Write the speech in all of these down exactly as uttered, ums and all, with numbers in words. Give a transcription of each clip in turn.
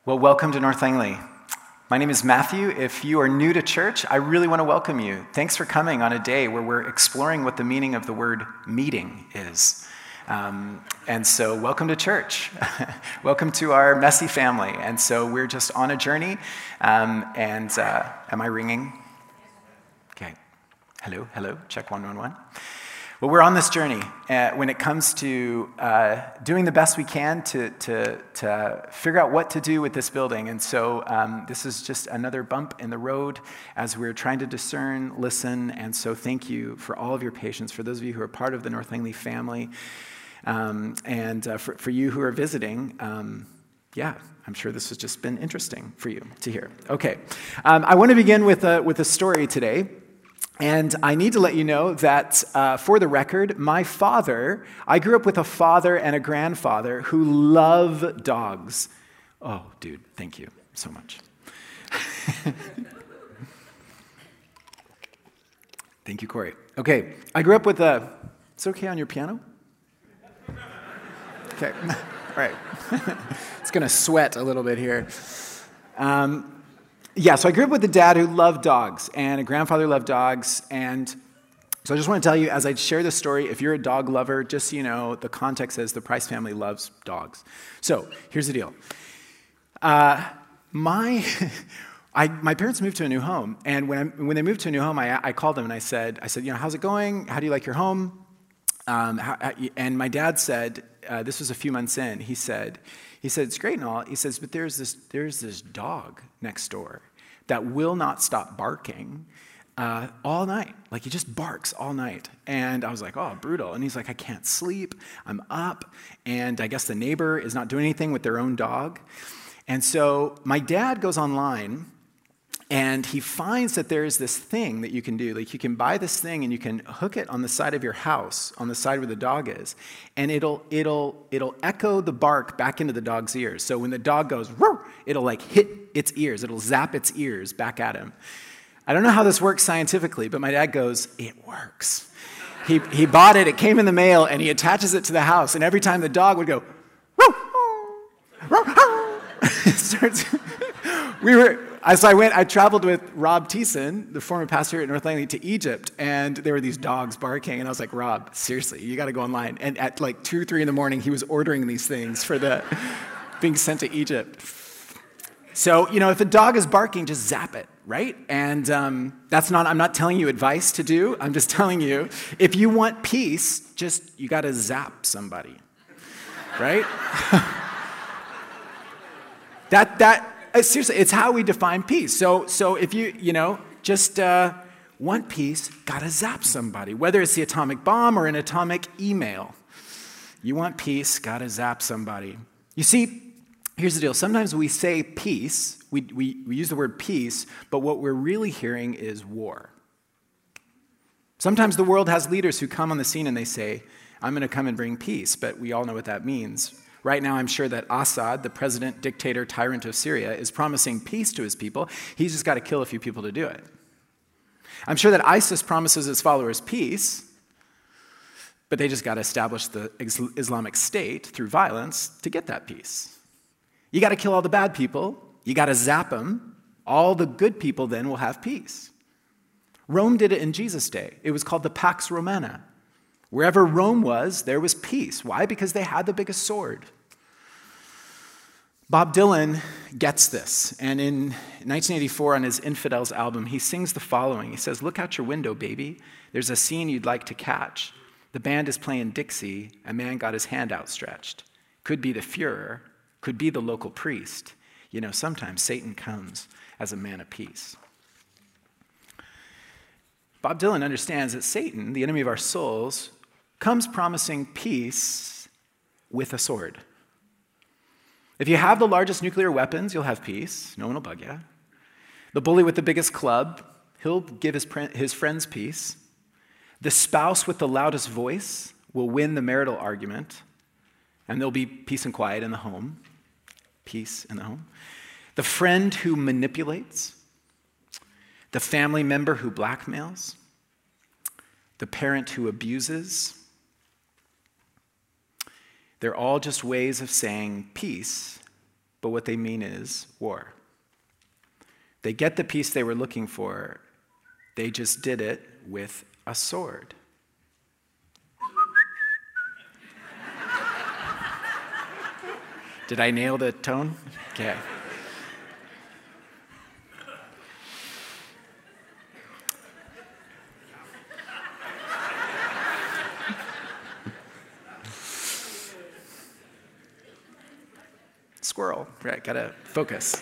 Well, welcome to North Langley. My name is Matthew. If you are new to church, I really want to welcome you. Thanks for coming on a day where we're exploring what the meaning of the word meeting is. Um, and so welcome to church. Welcome to our messy family. And so we're just on a journey. Um, and uh, am I ringing? Okay. Hello, hello. Check one one one. Well, we're on this journey uh, when it comes to uh, doing the best we can to, to, to figure out what to do with this building. And so um, this is just another bump in the road as we're trying to discern, listen. And so thank you for all of your patience, for those of you who are part of the North Langley family. Um, and uh, for, for you who are visiting, um, yeah, I'm sure this has just been interesting for you to hear. Okay, um, I want to begin with a, with a story today. And I need to let you know that, uh, for the record, my father, I grew up with a father and a grandfather who love dogs. Oh, dude, thank you so much. Thank you, Corey. Okay, I grew up with a, is it okay on your piano? Okay, all right. It's going to sweat a little bit here. Um, Yeah, so I grew up with a dad who loved dogs, and a grandfather who loved dogs, and so I just want to tell you, as I share this story, if you're a dog lover, just so you know, the context is the Price family loves dogs. So, here's the deal. Uh, my I, my parents moved to a new home, and when, I, when they moved to a new home, I, I called them and I said, I said, you know, how's it going? How do you like your home? Um, how, and my dad said, uh, this was a few months in, he said, He said, it's great and all. He says, but there's this there's this dog next door that will not stop barking uh, all night. Like, he just barks all night. And I was like, oh, brutal. And he's like, I can't sleep. I'm up. And I guess the neighbor is not doing anything with their own dog. And so my dad goes online, and he finds that there is this thing that you can do. Like, you can buy this thing and you can hook it on the side of your house, on the side where the dog is, and it'll it'll it'll echo the bark back into the dog's ears. So when the dog goes, "Roar," it'll like hit its ears. It'll zap its ears back at him. I don't know how this works scientifically, but my dad goes, it works. He he bought it. It came in the mail, and he attaches it to the house. And every time the dog would go, "Roar, roar, roar," it starts. We were. So I went, I traveled with Rob Thiessen, the former pastor at North Langley, to Egypt, and there were these dogs barking, and I was like, Rob, seriously, you got to go online. And at like two or three in the morning, he was ordering these things for the being sent to Egypt. So, you know, if a dog is barking, just zap it, right? And um, that's not, I'm not telling you advice to do. I'm just telling you, if you want peace, just, you got to zap somebody, right? that, that, Uh, seriously, it's how we define peace. So, so if you, you know, just uh, want peace, gotta zap somebody. Whether it's the atomic bomb or an atomic email, you want peace, gotta zap somebody. You see, here's the deal. Sometimes we say peace, we, we, we use the word peace, but what we're really hearing is war. Sometimes the world has leaders who come on the scene and they say, I'm gonna come and bring peace, but we all know what that means. Right now, I'm sure that Assad, the president, dictator, tyrant of Syria, is promising peace to his people. He's just got to kill a few people to do it. I'm sure that ISIS promises its followers peace, but they just got to establish the Islamic State through violence to get that peace. You got to kill all the bad people. You got to zap them. All the good people then will have peace. Rome did it in Jesus' day. It was called the Pax Romana. Wherever Rome was, there was peace. Why? Because they had the biggest sword. Bob Dylan gets this, and in nineteen eighty-four on his Infidels album, he sings the following. He says, look out your window, baby. There's a scene you'd like to catch. The band is playing Dixie. A man got his hand outstretched. Could be the Führer. Could be the local priest. You know, sometimes Satan comes as a man of peace. Bob Dylan understands that Satan, the enemy of our souls, comes promising peace with a sword. If you have the largest nuclear weapons, you'll have peace. No one will bug you. The bully with the biggest club, he'll give his, his friends peace. The spouse with the loudest voice will win the marital argument, and there'll be peace and quiet in the home. Peace in the home. The friend who manipulates, the family member who blackmails, the parent who abuses, they're all just ways of saying peace but what they mean is war. They get the peace they were looking for. They just did it with a sword. Did I nail the tone? Okay. Squirrel, right, gotta focus.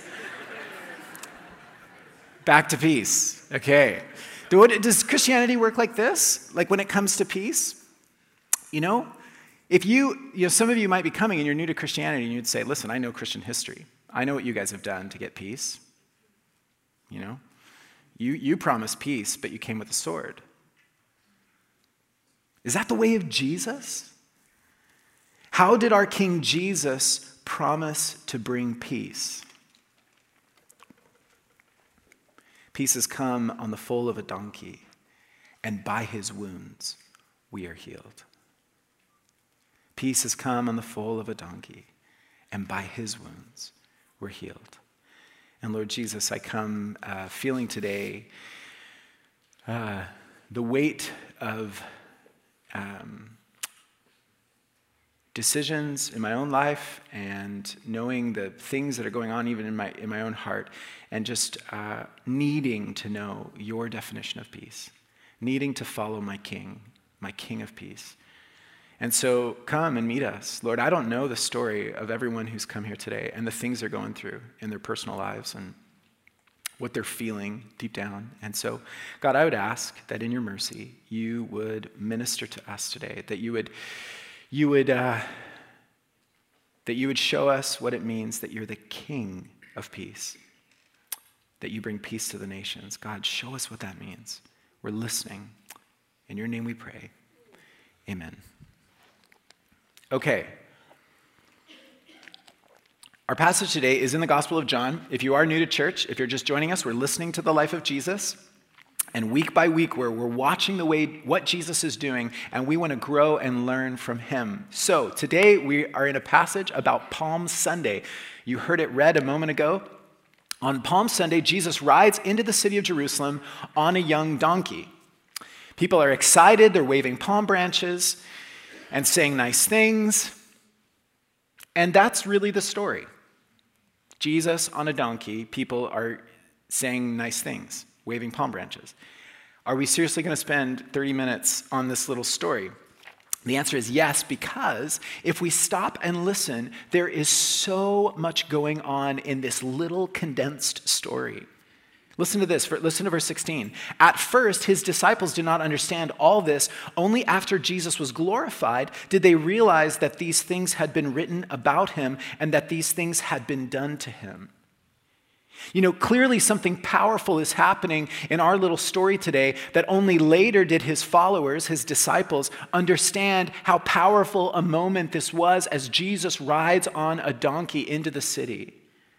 Back to peace, okay. Does Christianity work like this? Like when it comes to peace? You know, if you, you know, some of you might be coming and you're new to Christianity and you'd say, listen, I know Christian history. I know what you guys have done to get peace. You know, you, you promised peace, but you came with a sword. Is that the way of Jesus? How did our King Jesus promise to bring peace? Peace has come on the foal of a donkey, and by his wounds we are healed. Peace has come on the foal of a donkey, and by his wounds we're healed. And Lord Jesus, I come uh, feeling today uh, the weight of um, decisions in my own life and knowing the things that are going on even in my in my own heart, and just uh, needing to know your definition of peace, needing to follow my King, my King of peace. And so come and meet us. Lord, I don't know the story of everyone who's come here today and the things they're going through in their personal lives and what they're feeling deep down. And so, God, I would ask that in your mercy, you would minister to us today, that you would You would, uh, that you would show us what it means that you're the King of peace, that you bring peace to the nations. God, show us what that means. We're listening. In your name we pray. Amen. Okay. Our passage today is in the Gospel of John. If you are new to church, if you're just joining us, we're listening to the life of Jesus. And week by week, we're, we're watching the way, what Jesus is doing, and we want to grow and learn from him. So today, we are in a passage about Palm Sunday. You heard it read a moment ago. On Palm Sunday, Jesus rides into the city of Jerusalem on a young donkey. People are excited. They're waving palm branches and saying nice things. And that's really the story. Jesus on a donkey, people are saying nice things, waving palm branches. Are we seriously going to spend thirty minutes on this little story? The answer is yes, because if we stop and listen, there is so much going on in this little condensed story. Listen to this. Listen to verse sixteen. At first, his disciples did not understand all this. Only after Jesus was glorified did they realize that these things had been written about him and that these things had been done to him. You know, clearly something powerful is happening in our little story today that only later did his followers, his disciples, understand how powerful a moment this was as Jesus rides on a donkey into the city.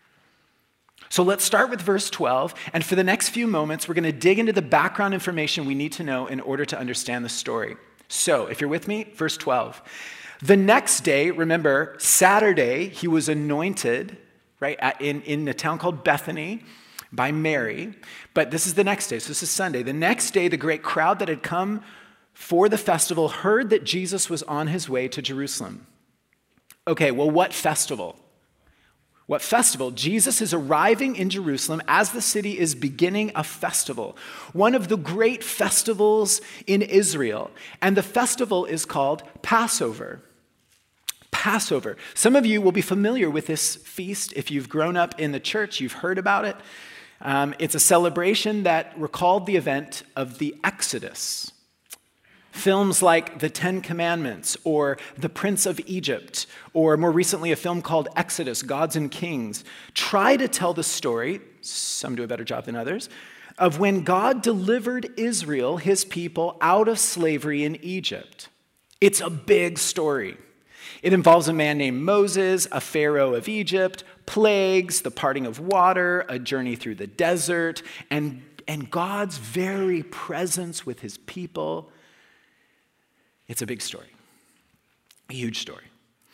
So let's start with verse twelve, and for the next few moments, we're going to dig into the background information we need to know in order to understand the story. So, if you're with me, verse twelve. The next day, remember, Saturday, he was anointed, right, in, in a town called Bethany by Mary. But this is the next day, so this is Sunday. The next day, the great crowd that had come for the festival heard that Jesus was on his way to Jerusalem. Okay, well, what festival? What festival? Jesus is arriving in Jerusalem as the city is beginning a festival, one of the great festivals in Israel. And the festival is called Passover. Passover. Some of you will be familiar with this feast. If you've grown up in the church, you've heard about it. Um, it's a celebration that recalled the event of the Exodus. Films like The Ten Commandments or The Prince of Egypt, or more recently a film called Exodus, Gods and Kings, try to tell the story, some do a better job than others, of when God delivered Israel, his people, out of slavery in Egypt. It's a big story. It involves a man named Moses, a pharaoh of Egypt, plagues, the parting of water, a journey through the desert, and, and God's very presence with his people. It's a big story, a huge story.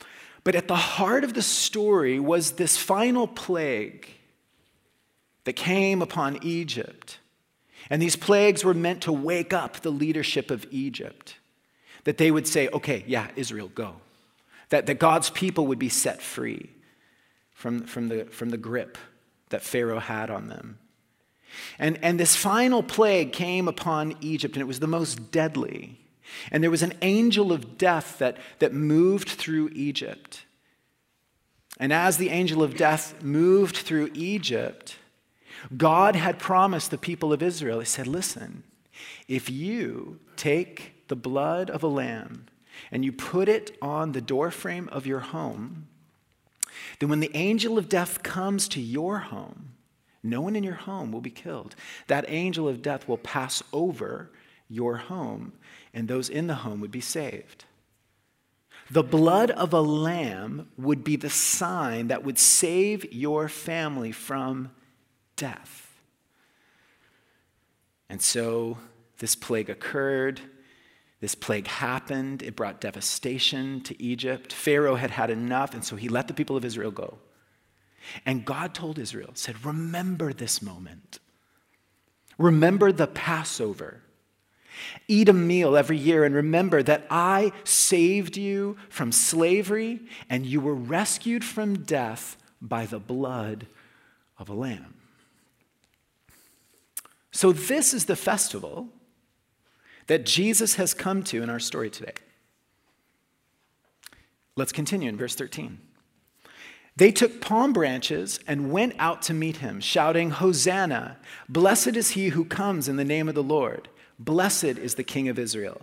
But at the heart of the story was this final plague that came upon Egypt. And these plagues were meant to wake up the leadership of Egypt. That they would say, okay, yeah, Israel, go. That, that God's people would be set free from, from, the, from the grip that Pharaoh had on them. And, and this final plague came upon Egypt, and it was the most deadly. And there was an angel of death that, that moved through Egypt. And as the angel of death moved through Egypt, God had promised the people of Israel, he said, listen, if you take the blood of a lamb and you put it on the doorframe of your home, then when the angel of death comes to your home, no one in your home will be killed. That angel of death will pass over your home, and those in the home would be saved. The blood of a lamb would be the sign that would save your family from death. And so this plague occurred. This plague happened. It brought devastation to Egypt. Pharaoh had had enough, and so he let the people of Israel go. And God told Israel, said, remember this moment. Remember the Passover. Eat a meal every year and remember that I saved you from slavery and you were rescued from death by the blood of a lamb. So this is the festival that Jesus has come to in our story today. Let's continue in verse thirteen. They took palm branches and went out to meet him, shouting, Hosanna, blessed is he who comes in the name of the Lord. Blessed is the King of Israel.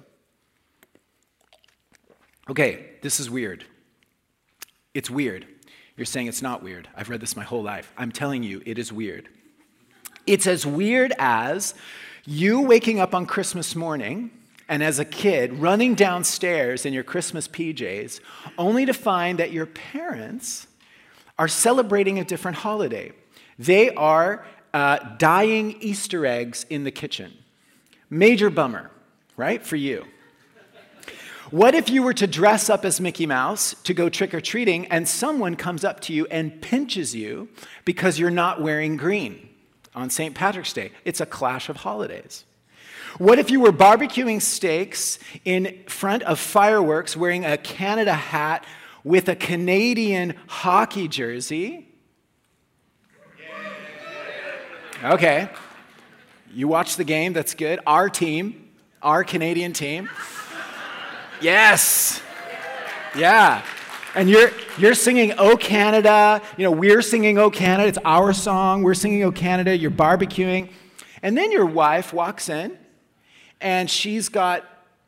Okay, this is weird. It's weird. You're saying it's not weird. I've read this my whole life. I'm telling you, it is weird. It's as weird as you waking up on Christmas morning and as a kid running downstairs in your Christmas P Js only to find that your parents are celebrating a different holiday. They are uh, dyeing Easter eggs in the kitchen. Major bummer, right, for you. What if you were to dress up as Mickey Mouse to go trick-or-treating and someone comes up to you and pinches you because you're not wearing green on Saint Patrick's Day? It's a clash of holidays. What if you were barbecuing steaks in front of fireworks wearing a Canada hat with a Canadian hockey jersey? Okay. You watch the game, that's good. Our team, our Canadian team. Yes. Yeah. And you're you're singing "O Canada." You know, we're singing "O Canada." It's our song. We're singing "O Canada." You're barbecuing. And then your wife walks in, and she's got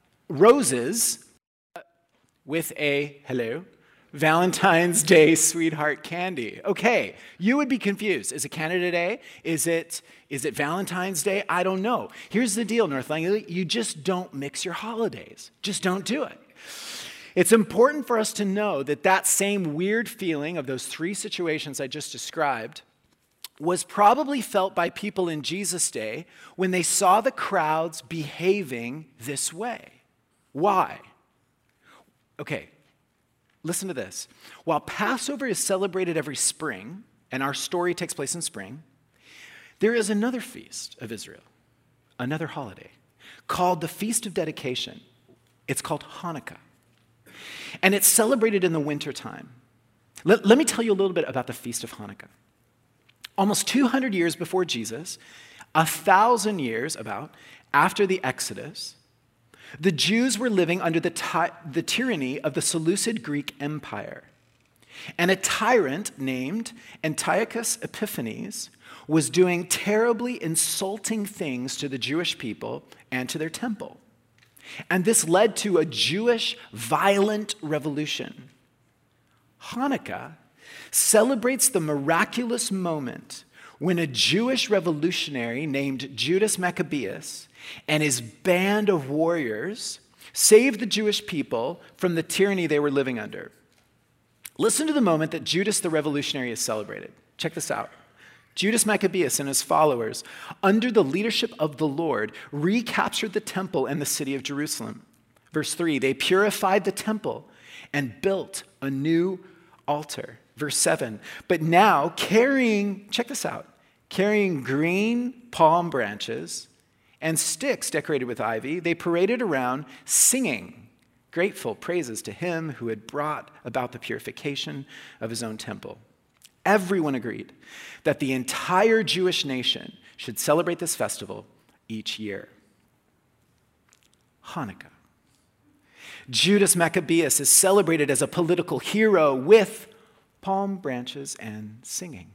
roses with a, hello, Valentine's Day sweetheart candy. Okay, you would be confused. Is it Canada Day? Is it is it Valentine's Day? I don't know. Here's the deal, North Langley. You just don't mix your holidays. Just don't do it. It's important for us to know that that same weird feeling of those three situations I just described was probably felt by people in Jesus' day when they saw the crowds behaving this way. Why? Okay. Listen to this. While Passover is celebrated every spring, and our story takes place in spring, there is another feast of Israel, another holiday, called the Feast of Dedication. It's called Hanukkah. And it's celebrated in the wintertime. Let, let me tell you a little bit about the Feast of Hanukkah. Almost two hundred years before Jesus, a thousand years about after the Exodus, the Jews were living under the, ty- the tyranny of the Seleucid Greek Empire. And a tyrant named Antiochus Epiphanes was doing terribly insulting things to the Jewish people and to their temple. And this led to a Jewish violent revolution. Hanukkah celebrates the miraculous moment when a Jewish revolutionary named Judas Maccabeus and his band of warriors saved the Jewish people from the tyranny they were living under. Listen to the moment that Judas the revolutionary is celebrated. Check this out. Judas Maccabeus and his followers, under the leadership of the Lord, recaptured the temple and the city of Jerusalem. Verse three, they purified the temple and built a new altar. Verse seven, but now carrying, check this out, carrying green palm branches and sticks decorated with ivy, they paraded around singing grateful praises to him who had brought about the purification of his own temple. Everyone agreed that the entire Jewish nation should celebrate this festival each year. Hanukkah. Judas Maccabeus is celebrated as a political hero with palm branches and singing.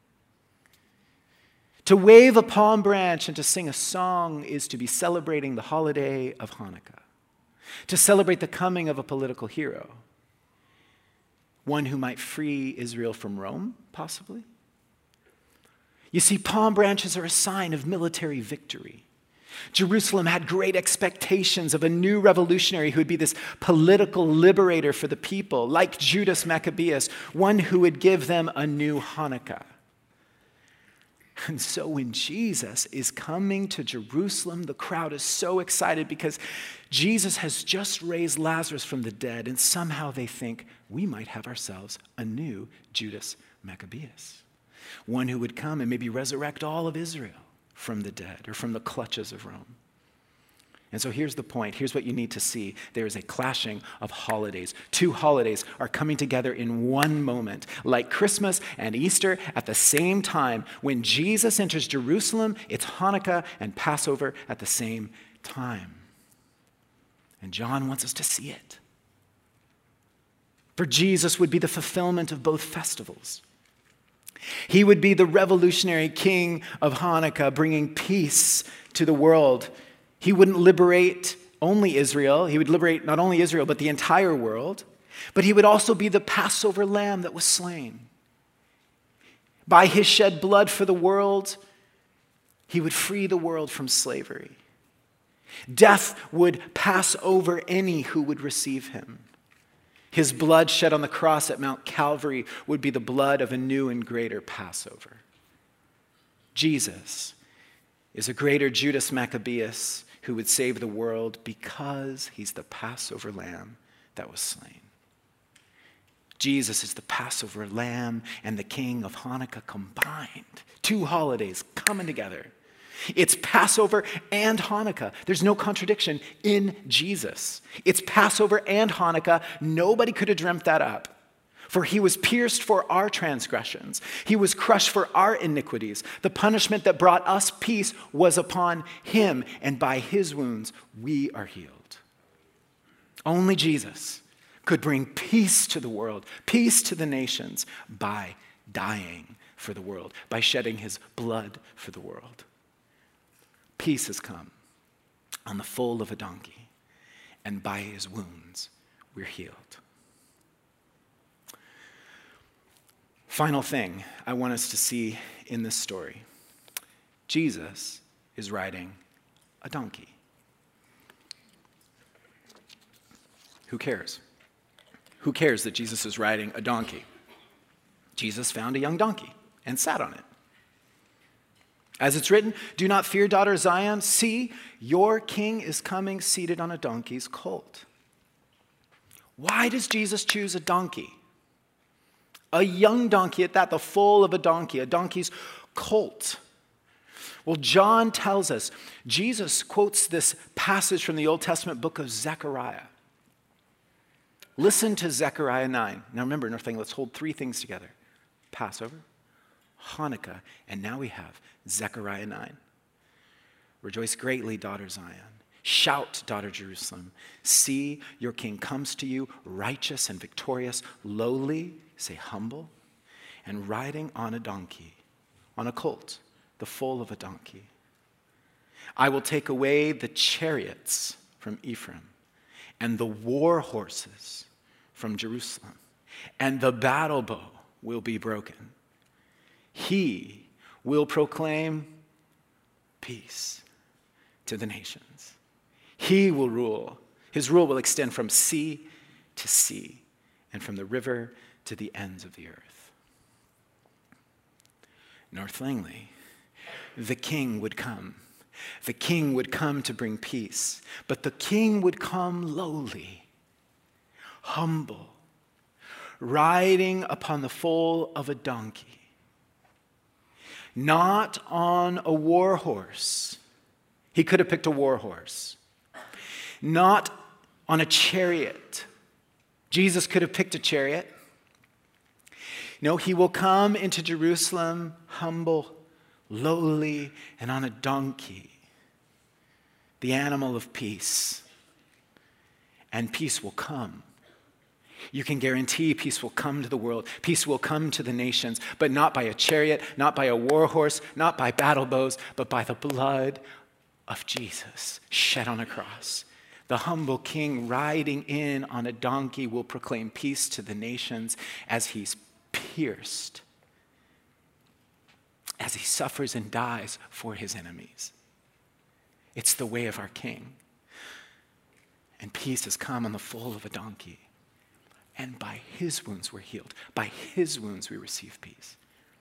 To wave a palm branch and to sing a song is to be celebrating the holiday of Hanukkah, to celebrate the coming of a political hero, one who might free Israel from Rome, possibly. You see, palm branches are a sign of military victory. Jerusalem had great expectations of a new revolutionary who would be this political liberator for the people, like Judas Maccabeus, one who would give them a new Hanukkah. And so when Jesus is coming to Jerusalem, the crowd is so excited because Jesus has just raised Lazarus from the dead, and somehow they think we might have ourselves a new Judas Maccabeus, one who would come and maybe resurrect all of Israel from the dead or from the clutches of Rome. And so here's the point. Here's what you need to see. There is a clashing of holidays. Two holidays are coming together in one moment, like Christmas and Easter at the same time. When Jesus enters Jerusalem, it's Hanukkah and Passover at the same time. And John wants us to see it. For Jesus would be the fulfillment of both festivals. He would be the revolutionary king of Hanukkah, bringing peace to the world. He wouldn't liberate only Israel. He would liberate not only Israel, but the entire world. But he would also be the Passover lamb that was slain. By his shed blood for the world, he would free the world from slavery. Death would pass over any who would receive him. His blood shed on the cross at Mount Calvary would be the blood of a new and greater Passover. Jesus is a greater Judas Maccabeus who would save the world because he's the Passover lamb that was slain. Jesus is the Passover lamb and the king of Hanukkah combined. Two holidays coming together. It's Passover and Hanukkah. There's no contradiction in Jesus. It's Passover and Hanukkah. Nobody could have dreamt that up. For he was pierced for our transgressions. He was crushed for our iniquities. The punishment that brought us peace was upon him, and by his wounds we are healed. Only Jesus could bring peace to the world, peace to the nations, by dying for the world, by shedding his blood for the world. Peace has come on the foal of a donkey, and by his wounds we're healed. Final thing I want us to see in this story. Jesus is riding a donkey. Who cares? Who cares that Jesus is riding a donkey? Jesus found a young donkey and sat on it. As it's written, do not fear, daughter Zion. See, your king is coming seated on a donkey's colt. Why does Jesus choose a donkey? A young donkey at that, the foal of a donkey, a donkey's colt. Well, John tells us, Jesus quotes this passage from the Old Testament book of Zechariah. Listen to Zechariah nine. Now remember, in our thing, let's hold three things together. Passover, Hanukkah, and now we have Zechariah nine. Rejoice greatly, daughter Zion. Shout, daughter Jerusalem. See, your king comes to you, righteous and victorious, lowly, say humble, and riding on a donkey, on a colt, the foal of a donkey. I will take away the chariots from Ephraim and the war horses from Jerusalem, and the battle bow will be broken. He will proclaim peace to the nations. He will rule. His rule will extend from sea to sea and from the river to the ends of the earth. North Langley, the king would come. The king would come to bring peace, but the king would come lowly, humble, riding upon the foal of a donkey, not on a war horse. He could have picked a war horse. Not on a chariot. Jesus could have picked a chariot. No, he will come into Jerusalem humble, lowly, and on a donkey, the animal of peace. And peace will come. You can guarantee peace will come to the world. Peace will come to the nations, but not by a chariot, not by a war horse, not by battle bows, but by the blood of Jesus shed on a cross. The humble king riding in on a donkey will proclaim peace to the nations as he's pierced, as he suffers and dies for his enemies. It's the way of our king. And peace has come on the foal of a donkey. And by his wounds we're healed. By his wounds we receive peace.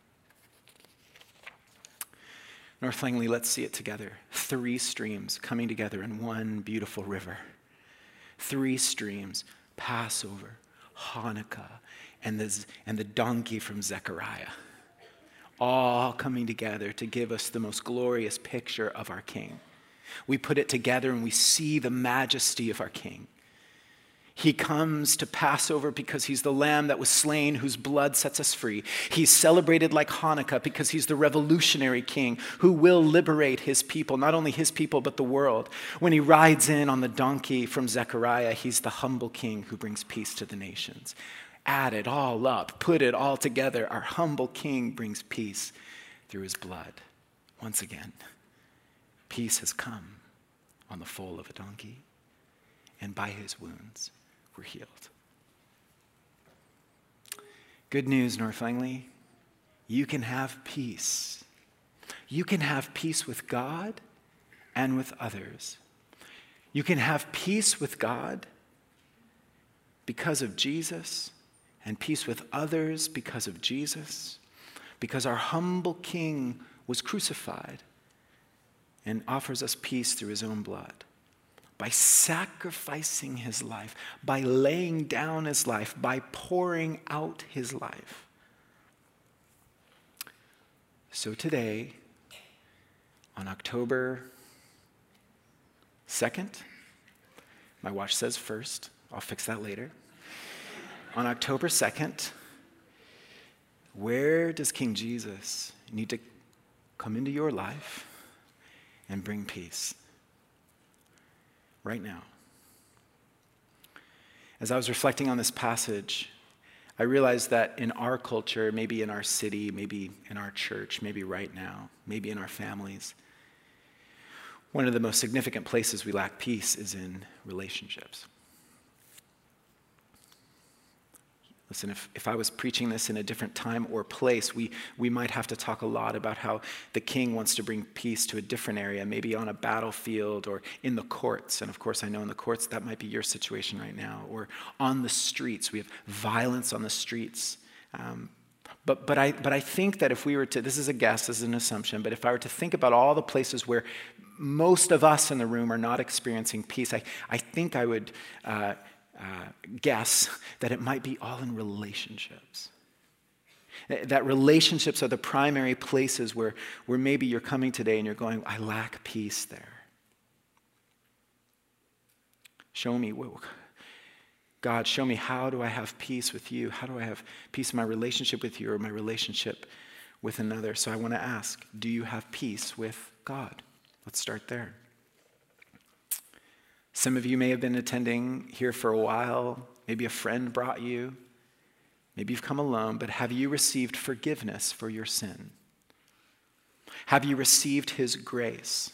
North Langley, let's see it together. Three streams coming together in one beautiful river. Three streams, Passover, Hanukkah, and the, and the donkey from Zechariah. All coming together to give us the most glorious picture of our King. We put it together and we see the majesty of our King. He comes to Passover because he's the lamb that was slain, whose blood sets us free. He's celebrated like Hanukkah because he's the revolutionary king who will liberate his people, not only his people, but the world. When he rides in on the donkey from Zechariah, he's the humble king who brings peace to the nations. Add it all up, put it all together. Our humble king brings peace through his blood. Once again, peace has come on the foal of a donkey, and by his wounds, we're healed. Good news, North Langley. You can have peace. You can have peace with God and with others. You can have peace with God because of Jesus, and peace with others because of Jesus, because our humble King was crucified and offers us peace through his own blood. By sacrificing his life, by laying down his life, by pouring out his life. So today, on October second, my watch says first, I'll fix that later. On October second, where does King Jesus need to come into your life and bring peace? Right now. As I was reflecting on this passage, I realized that in our culture, maybe in our city, maybe in our church, maybe right now, maybe in our families, one of the most significant places we lack peace is in relationships. Listen, if, if I was preaching this in a different time or place, we, we might have to talk a lot about how the king wants to bring peace to a different area, maybe on a battlefield or in the courts. And of course, I know in the courts, that might be your situation right now. Or on the streets. We have violence on the streets. Um, but, but, I, but I think that if we were to, this is a guess, this is an assumption, but if I were to think about all the places where most of us in the room are not experiencing peace, I, I think I would... Uh, Uh, guess that it might be all in relationships. That relationships are the primary places where, where maybe you're coming today and you're going, I lack peace there. Show me, God, show me, how do I have peace with you? How do I have peace in my relationship with you or my relationship with another? So I want to ask, do you have peace with God? Let's start there. Some of you may have been attending here for a while. Maybe a friend brought you. Maybe you've come alone, but have you received forgiveness for your sin? Have you received his grace?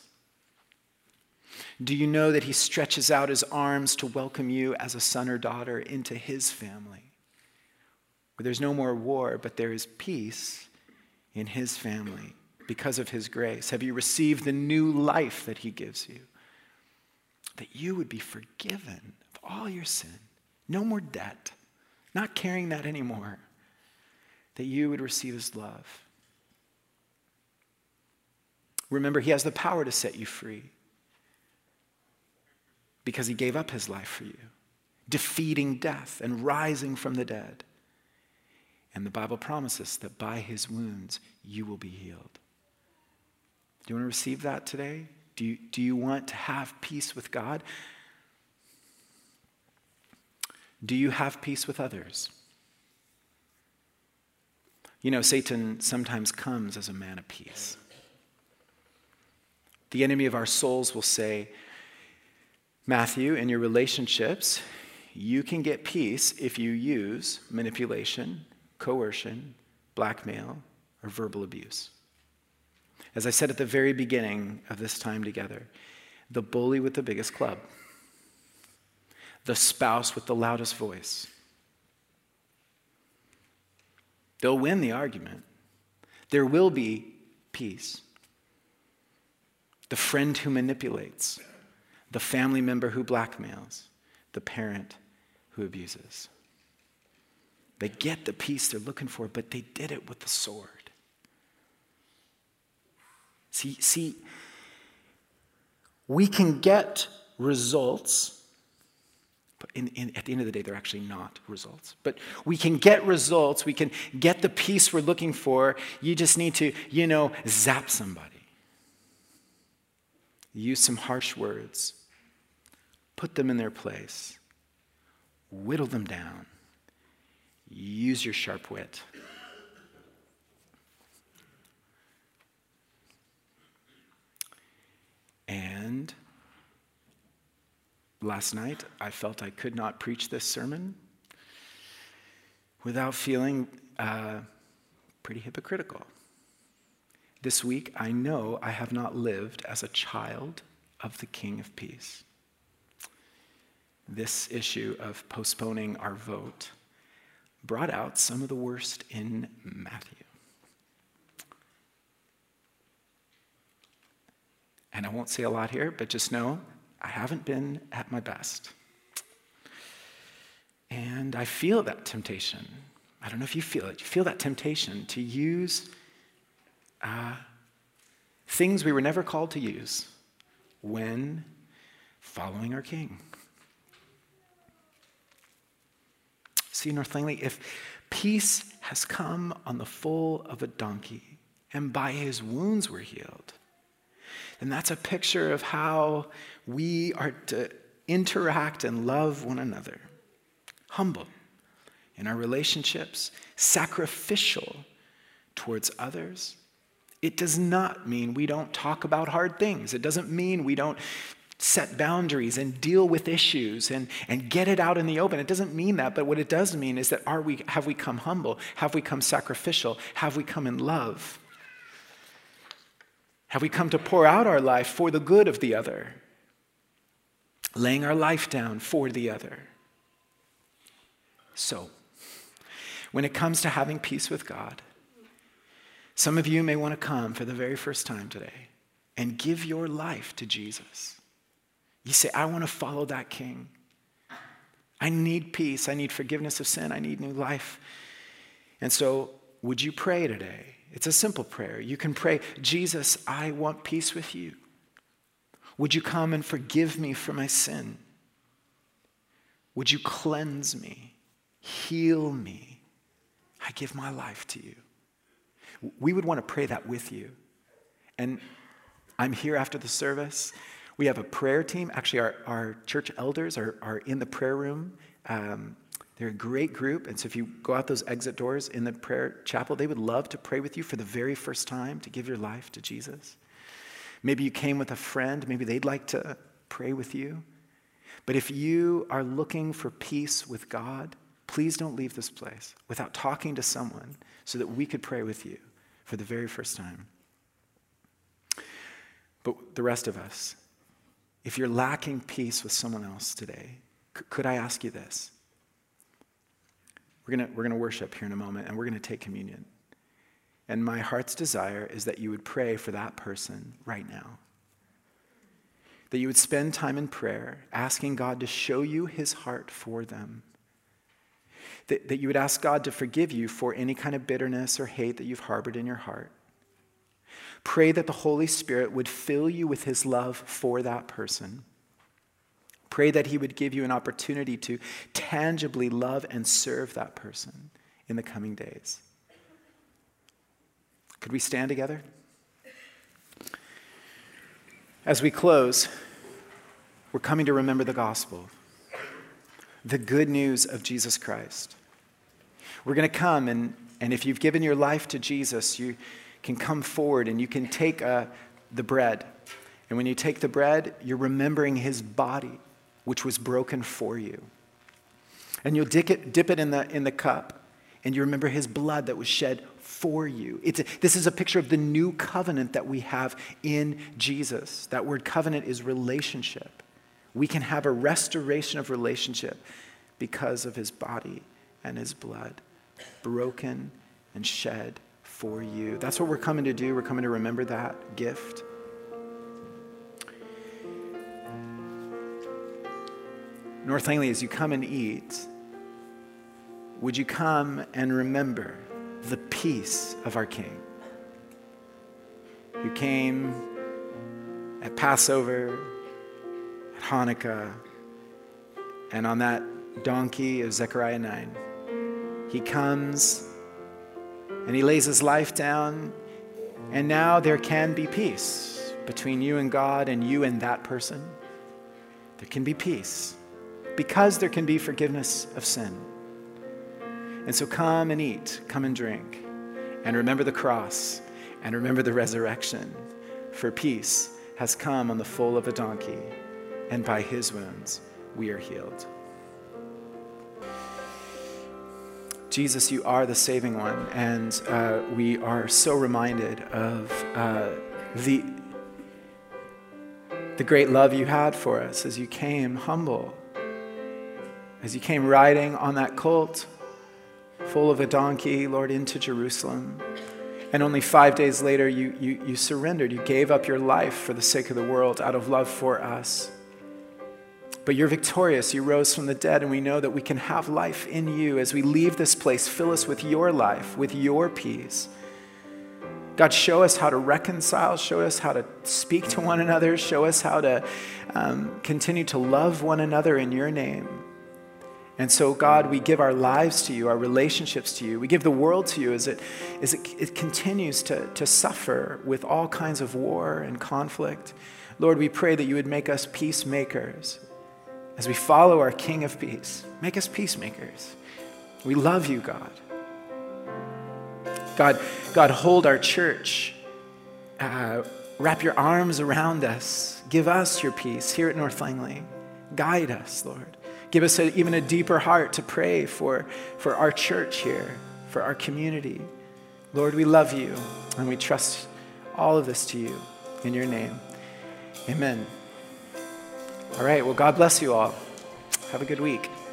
Do you know that he stretches out his arms to welcome you as a son or daughter into his family? Where there's no more war, but there is peace in his family because of his grace. Have you received the new life that he gives you? That you would be forgiven of all your sin. No more debt. Not carrying that anymore. That you would receive his love. Remember, he has the power to set you free. Because he gave up his life for you. defeating death and rising from the dead. And the Bible promises that by his wounds you will be healed. Do you want to receive that today? Do you, do you want to have peace with God? Do you have peace with others? You know, Satan sometimes comes as a man of peace. The enemy of our souls will say, Matthew, in your relationships, you can get peace if you use manipulation, coercion, blackmail, or verbal abuse. As I said at the very beginning of this time together, the bully with the biggest club, the spouse with the loudest voice, they'll win the argument. There will be peace. The friend who manipulates, the family member who blackmails, the parent who abuses. They get the peace they're looking for, but they did it with the sword. See, see, we can get results, but in, in, at the end of the day, they're actually not results. But we can get results, we can get the peace we're looking for. You just need to, you know, zap somebody. Use some harsh words. Put them in their place. Whittle them down. Use your sharp wit. And last night, I felt I could not preach this sermon without feeling uh, pretty hypocritical. This week, I know I have not lived as a child of the King of Peace. This issue of postponing our vote brought out some of the worst in Matthew. And I won't say a lot here, but just know I haven't been at my best. And I feel that temptation. I don't know if you feel it. You feel that temptation to use uh, things we were never called to use when following our King. See, North Langley, if peace has come on the foal of a donkey, and by his wounds we're healed, then that's a picture of how we are to interact and love one another. Humble in our relationships, sacrificial towards others. It does not mean we don't talk about hard things. It doesn't mean we don't set boundaries and deal with issues and, and get it out in the open. It doesn't mean that, but what it does mean is that are we have we come humble? Have we come sacrificial? Have we come in love? Have we come to pour out our life for the good of the other? Laying our life down for the other. So, when it comes to having peace with God, some of you may want to come for the very first time today and give your life to Jesus. You say, I want to follow that King. I need peace. I need forgiveness of sin. I need new life. And so, would you pray today? It's a simple prayer. You can pray, Jesus, I want peace with you. Would you come and forgive me for my sin? Would you cleanse me, heal me? I give my life to you. We would want to pray that with you. And I'm here after the service. We have a prayer team. Actually, our, our church elders are, are in the prayer room. Um, They're a great group, and so if you go out those exit doors in the prayer chapel, they would love to pray with you for the very first time to give your life to Jesus. Maybe you came with a friend, maybe they'd like to pray with you. But if you are looking for peace with God, please don't leave this place without talking to someone so that we could pray with you for the very first time. But the rest of us, if you're lacking peace with someone else today, c- could I ask you this? We're going we're gonna worship here in a moment, and we're going to take communion. And my heart's desire is that you would pray for that person right now. That you would spend time in prayer, asking God to show you his heart for them. That, that you would ask God to forgive you for any kind of bitterness or hate that you've harbored in your heart. Pray that the Holy Spirit would fill you with his love for that person. Pray that he would give you an opportunity to tangibly love and serve that person in the coming days. Could we stand together? As we close, we're coming to remember the gospel, the good news of Jesus Christ. We're going to come, and, and if you've given your life to Jesus, you can come forward and you can take uh, the bread. And when you take the bread, you're remembering his body, which was broken for you. And you'll dip it, dip it in the, in the cup, and you remember his blood that was shed for you. It's a, this is a picture of the new covenant that we have in Jesus. That word covenant is relationship. We can have a restoration of relationship because of his body and his blood, broken and shed for you. That's what we're coming to do. We're coming to remember that gift. North Langley, as you come and eat, would you come and remember the peace of our King, who came at Passover, at Hanukkah, and on that donkey of Zechariah nine. He comes and he lays his life down, and now there can be peace between you and God and you and that person. There can be peace because there can be forgiveness of sin. And so come and eat, come and drink, and remember the cross, and remember the resurrection. For peace has come on the foal of a donkey, and by his wounds we are healed. Jesus, you are the saving one, and uh, we are so reminded of uh, the, the great love you had for us as you came humble, as you came riding on that colt, full of a donkey, Lord, into Jerusalem. And only five days later, you, you, you surrendered. You gave up your life for the sake of the world out of love for us. But you're victorious. You rose from the dead, and we know that we can have life in you. As we leave this place, fill us with your life, with your peace. God, show us how to reconcile. Show us how to speak to one another. Show us how to um, continue to love one another in your name. And so, God, we give our lives to you, our relationships to you. We give the world to you as it, as it, it continues to, to suffer with all kinds of war and conflict. Lord, we pray that you would make us peacemakers as we follow our King of Peace. Make us peacemakers. We love you, God. God, God, hold our church. Uh, wrap your arms around us. Give us your peace here at North Langley. Guide us, Lord. Give us a, even a deeper heart to pray for, for our church here, for our community. Lord, we love you, and we trust all of this to you in your name. Amen. All right, well, God bless you all. Have a good week.